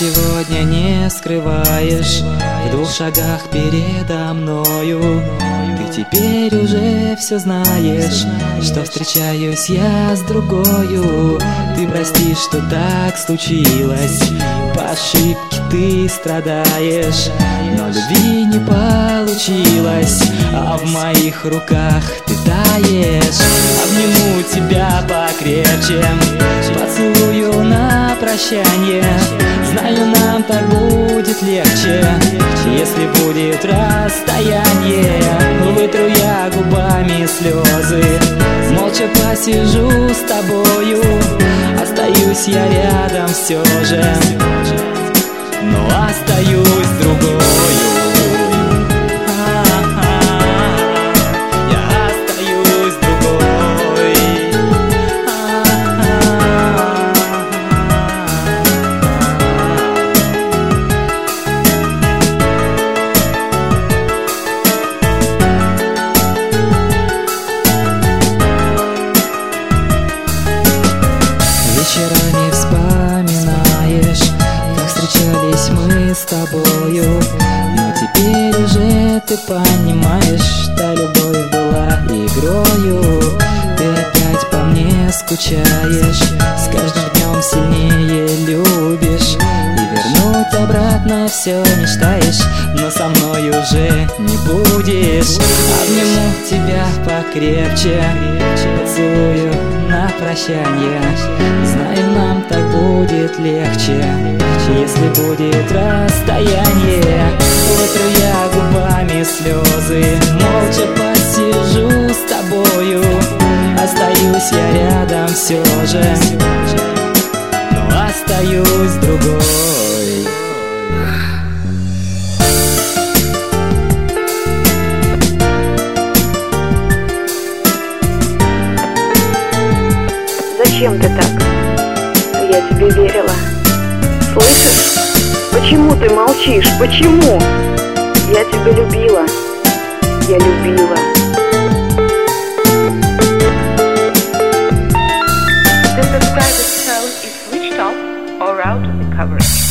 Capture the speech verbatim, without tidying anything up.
сегодня не скрываешь в двух шагах передо мною. Ты теперь уже все знаешь, что встречаюсь я с другою. Ты прости, что так случилось, по ошибке ты страдаешь, но любви не получилось, а в моих руках ты таешь. Обниму тебя покрепче, поцелую на прощание. Знаю, нам так будет легче, если будет расстояние. Вытру я губами слезы, молча посижу с тобою. Остаюсь я рядом все же, но остаюсь с другою. Вечерами вспоминаешь, как встречались мы с тобою. Но теперь уже ты понимаешь, что любовь была игрою. Ты опять по мне скучаешь, с каждым днем сильнее любишь, и вернуть обратно все мечтаешь, но со мной уже не будешь. Обниму тебя покрепче, поцелую на прощание. Знаю, нам так будет легче, если будет расстояние. Вытру я губами слезы, молча посижу с тобою. Остаюсь я рядом все же, но остаюсь с другой. Зачем ты так? Я тебе верила. Слышишь? Почему ты молчишь? Почему? Я тебя любила. Я любила. The subscriber phone is switched off or out of the coverage.